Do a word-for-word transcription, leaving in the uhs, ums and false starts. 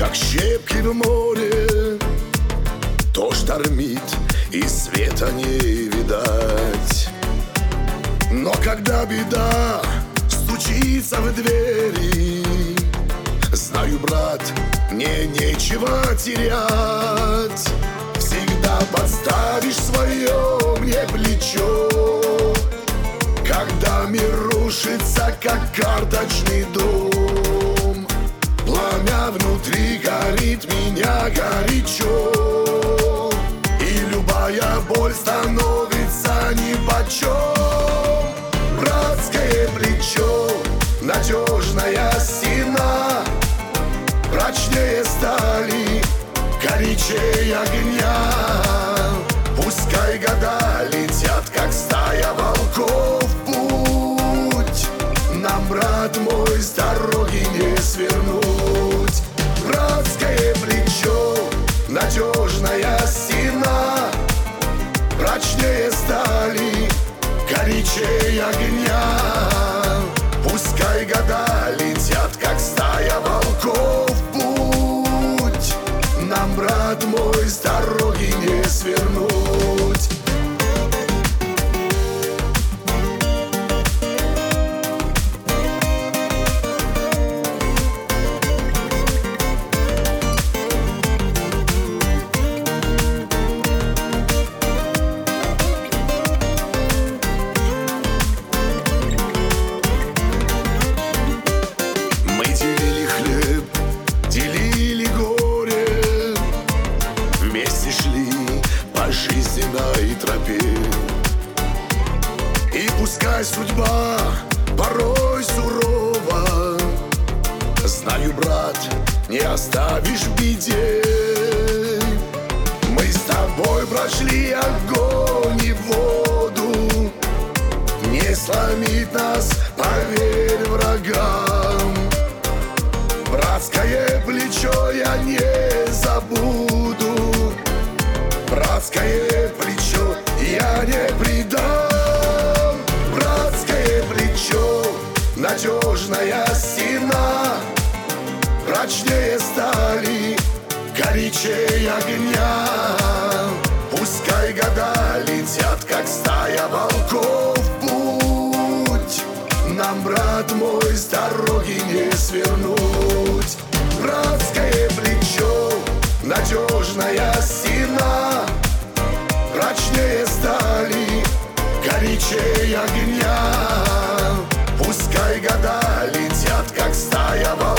как щепки в море. То штормит, и света не видать. Но когда беда стучится в двери, знаю, брат, мне нечего терять. Всегда подставишь свое мне плечо, когда мир рушится, как карточный дом. Пламя внутри горит, меня горячо, и любая боль становится нипочем. Братское плечо, надежная стена, прочнее стали, горячее огня. Пускай года летят, как стая волков в путь, нам, брат мой, с дороги не свернуть. Братское плечо, надежная стена, прочнее стали, горячее огня. Пускай года летят, как стая волков в путь, нам, брат мой, с дороги не свернуть. Жизненной тропе. И пускай судьба порой сурова, знаю, брат, не оставишь в беде. Мы с тобой прошли огонь и воду, не сломит нас, поверь врагам. Братское плечо я не забуду, братское плечо я не предам. Братское плечо, надежная стена, прочнее стали, горячее огня. Пускай года летят, как стая волков в путь, нам, брат мой, с дороги не свернуть. Братское плечо, надежная стена, прочнее стали, горячее огня. Пускай года летят, как стая волков